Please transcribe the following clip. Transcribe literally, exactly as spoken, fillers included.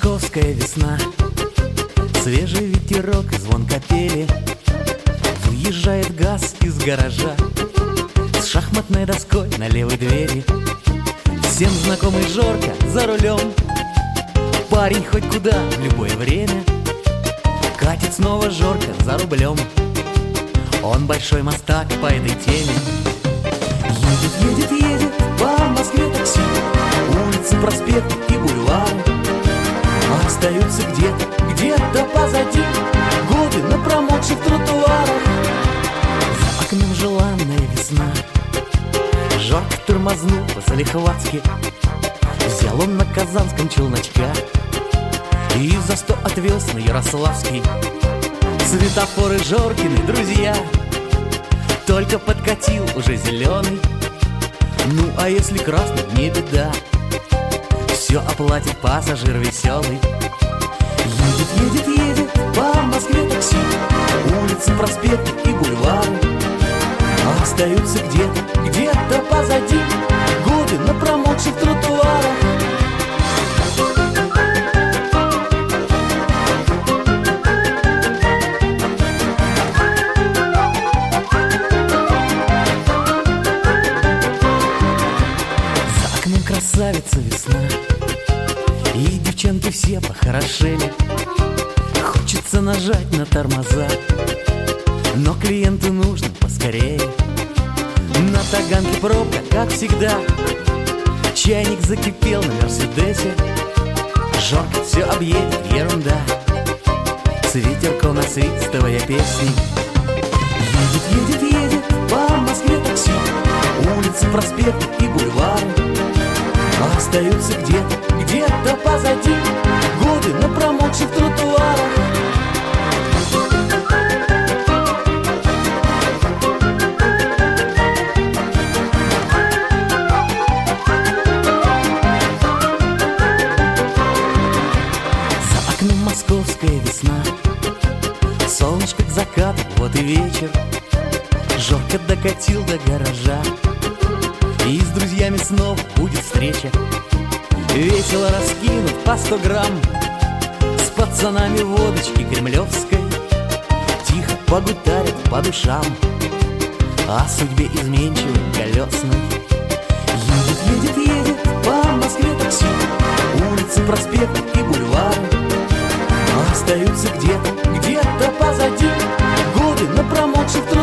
московская весна, свежий ветерок и звон капели. Выезжает ГАЗ из гаража с шахматной доской на левой двери. Всем знакомый Жорка за рулем, парень хоть куда в любое время. Катит снова Жорка за рублем, он большой мастак по этой теме. Едет, едет, едет по Москве такси, улицы, проспекты и бульвары остаются где-то, где-то позади годы на промокших тротуарах. За окном желанная весна, Жорка тормознул по-залихватски. Взял он на казанском челночка и за сто отвез на Ярославский. Светофоры Жоркины друзья, только подкатил уже зеленый. Ну а если красный, не беда, все оплатит пассажир веселый. Едет, едет, едет по Москве такси, улицы, проспекты и бульвары остаются где-то, где-то позади годы на промокших тротуарах. За окном красавица весна, и девчонки все похорошели. Хочется нажать на тормоза, но клиенту нужно поскорее. На Таганке пробка, как всегда, чайник закипел на Мерседесе. Жорка все объедет, ерунда, с ветерком насвистывая песни. Едет, едет, едет по Москве такси, улицы, проспекты и бульвары остаются где-то, где-то позади годы на промокших тротуарах. За окном московская весна, солнышко к закату, вот и вечер. Жорка докатил до гаража, и с друзьями снова будет встреча. Весело раскинув по сто грамм, с пацанами водочки кремлевской тихо погутарят по душам о судьбе изменчивой колесной. Едет, едет, едет по Москве такси, улицы, проспекты и бульвары остаются где-то, где-то позади годы на промокших тротуарах.